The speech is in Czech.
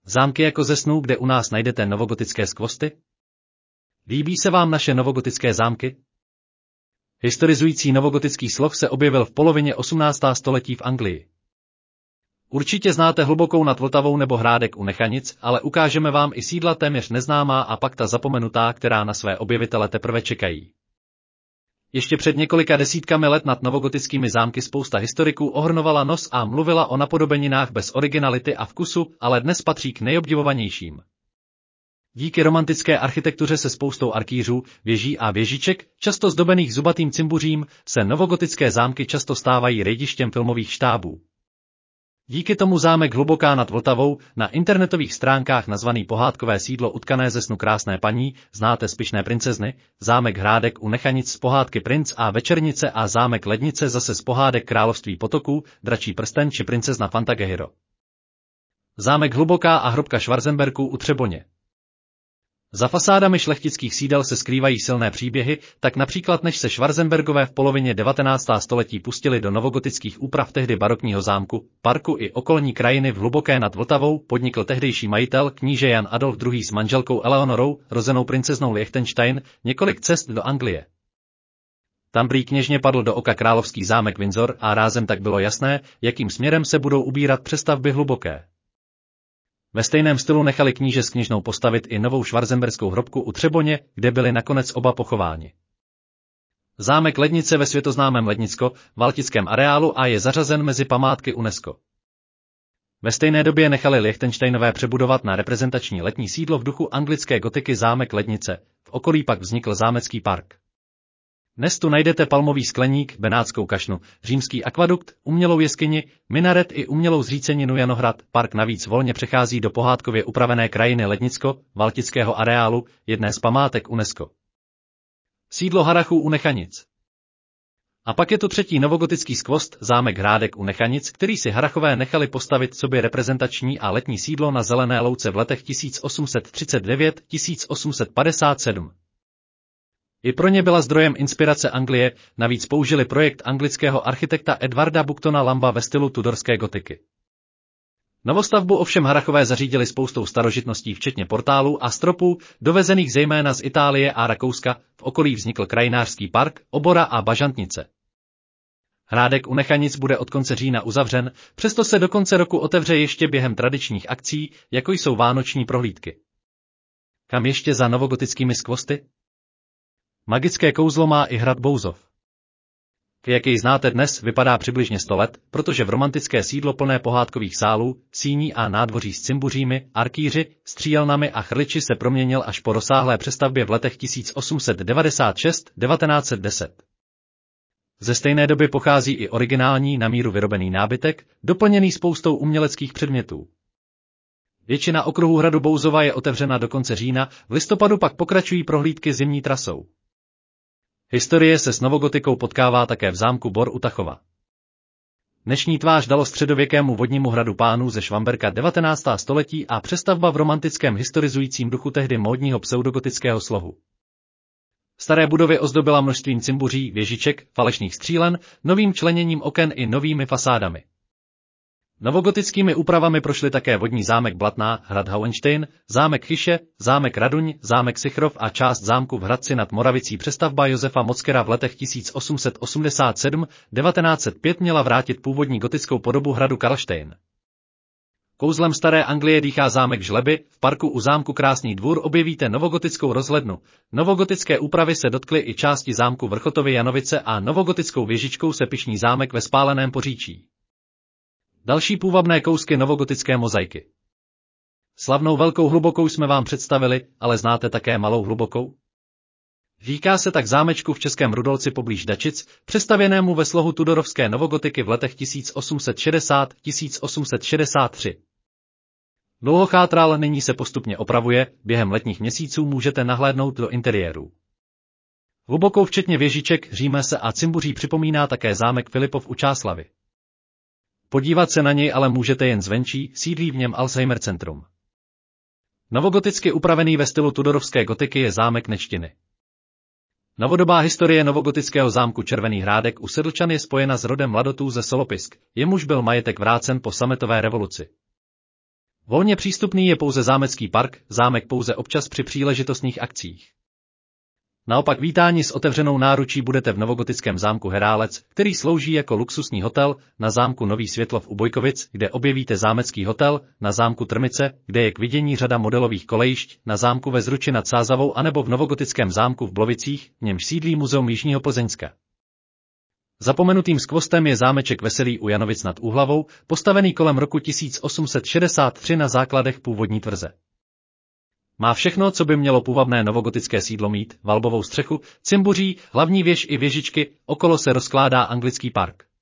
Zámky jako ze snů, kde u nás najdete novogotické skvosty? Líbí se vám naše novogotické zámky? Historizující novogotický sloh se objevil v polovině 18. století v Anglii. Určitě znáte Hlubokou nad Vltavou nebo Hrádek u Nechanic, ale ukážeme vám i sídla téměř neznámá a pak ta zapomenutá, která na své objevitele teprve čekají. Ještě před několika desítkami let nad novogotickými zámky spousta historiků ohrnovala nos a mluvila o napodobeninách bez originality a vkusu, ale dnes patří k nejobdivovanějším. Díky romantické architektuře se spoustou arkýřů, věží a věžiček, často zdobených zubatým cimbuřím, se novogotické zámky často stávají rejdištěm filmových štábů. Díky tomu zámek Hluboká nad Vltavou, na internetových stránkách nazvaný pohádkové sídlo utkané ze snu krásné paní, znáte z Pyšné princezny, zámek Hrádek u Nechanic z pohádky Princ a Večernice a zámek Lednice zase z pohádek Království potoků, Dračí prsten či Princezna Fantagehiro. Zámek Hluboká a hrobka Schwarzenbergů u Třeboně. Za fasádami šlechtických sídel se skrývají silné příběhy, tak například než se Schwarzenbergové v polovině 19. století pustili do novogotických úprav tehdy barokního zámku, parku i okolní krajiny v Hluboké nad Vltavou, podnikl tehdejší majitel kníže Jan Adolf II. S manželkou Eleonorou, rozenou princeznou Liechtenstein, několik cest do Anglie. Tam prý kněžně padl do oka královský zámek Windsor a rázem tak bylo jasné, jakým směrem se budou ubírat přestavby Hluboké. Ve stejném stylu nechali kníže s kněžnou postavit i novou schwarzenberskou hrobku u Třeboně, kde byli nakonec oba pochováni. Zámek Lednice ve světoznámém Lednicko-Valtickém areálu a je zařazen mezi památky UNESCO. Ve stejné době nechali Liechtensteinové přebudovat na reprezentační letní sídlo v duchu anglické gotiky zámek Lednice, v okolí pak vznikl zámecký park. Dnes tu najdete palmový skleník, Benátskou kašnu, římský akvadukt, umělou jeskyni, minaret i umělou zříceninu Janohrad. Park navíc volně přechází do pohádkově upravené krajiny Lednicko-Valtického areálu, jedné z památek UNESCO. Sídlo Harrachů u Nechanic. A pak je tu třetí novogotický skvost, zámek Hrádek u Nechanic, který si Harrachové nechali postavit sobě reprezentační a letní sídlo na Zelené louce v letech 1839–1857. I pro ně byla zdrojem inspirace Anglie, navíc použili projekt anglického architekta Edwarda Buchtona Lamba ve stylu tudorské gotiky. Novostavbu ovšem Harrachové zařídili spoustou starožitností včetně portálů a stropů, dovezených zejména z Itálie a Rakouska, v okolí vznikl krajinářský park, obora a bažantnice. Hrádek u Nechanic bude od konce října uzavřen, přesto se do konce roku otevře ještě během tradičních akcí, jako jsou vánoční prohlídky. Kam ještě za novogotickými skvosty? Magické kouzlo má i hrad Bouzov. Jak jej znáte dnes, vypadá přibližně 100 let, protože v romantické sídlo plné pohádkových sálů, síní a nádvoří s cimbuřími, arkýři, střílnami a chrliči se proměnil až po rozsáhlé přestavbě v letech 1896–1910. Ze stejné doby pochází i originální na míru vyrobený nábytek, doplněný spoustou uměleckých předmětů. Většina okruhů hradu Bouzova je otevřena do konce října, v listopadu pak pokračují prohlídky zimní trasou. Historie se s novogotikou potkává také v zámku Bor u Tachova. Dnešní tvář dalo středověkému vodnímu hradu Pánů ze Švamberka 19. století a přestavba v romantickém historizujícím duchu tehdy módního pseudogotického slohu. Staré budovy ozdobila množstvím cimbuří, věžiček, falešných střílen, novým členěním oken i novými fasádami. Novogotickými úpravami prošly také vodní zámek Blatná, hrad Hauenstein, zámek Chyše, zámek Raduň, zámek Sichrov a část zámku v Hradci nad Moravicí. Přestavba Josefa Mockera v letech 1887–1905 měla vrátit původní gotickou podobu hradu Karlštejn. Kouzlem staré Anglie dýchá zámek Žleby, v parku u zámku Krásný dvůr objevíte novogotickou rozhlednu. Novogotické úpravy se dotkly i části zámku Vrchotovy Janovice a novogotickou věžičkou se pyšní zámek ve Spáleném Poříčí. Další půvabné kousky novogotické mozaiky. Slavnou Velkou Hlubokou jsme vám představili, ale znáte také Malou Hlubokou? Říká se tak zámečku v Českém Rudolci poblíž Dačic, přestavěnému ve slohu tudorovské novogotiky v letech 1860–1863. Dlouho chátral, nyní se postupně opravuje, během letních měsíců můžete nahlédnout do interiéru. Hlubokou včetně věžiček, římese a cimbuří připomíná také zámek Filipov u Čáslavy. Podívat se na něj ale můžete jen zvenčí, sídlí v něm Alzheimer centrum. Novogoticky upravený ve stylu tudorovské gotiky je zámek Nečtiny. Novodobá historie novogotického zámku Červený Hrádek u Sedlčan je spojena s rodem Mladotů ze Solopisk, jemuž byl majetek vrácen po sametové revoluci. Volně přístupný je pouze zámecký park, zámek pouze občas při příležitostných akcích. Naopak vítání s otevřenou náručí budete v novogotickém zámku Herálec, který slouží jako luxusní hotel, na zámku Nový Světlov u Bojkovic, kde objevíte zámecký hotel, na zámku Trmice, kde je k vidění řada modelových kolejišť, na zámku ve Zruči nad Sázavou anebo v novogotickém zámku v Blovicích, v němž sídlí Muzeum Jižního Plzeňska. Zapomenutým skvostem je zámeček Veselý u Janovic nad Úhlavou, postavený kolem roku 1863 na základech původní tvrze. Má všechno, co by mělo půvabné novogotické sídlo mít, valbovou střechu, cimbuří, hlavní věž i věžičky, okolo se rozkládá anglický park.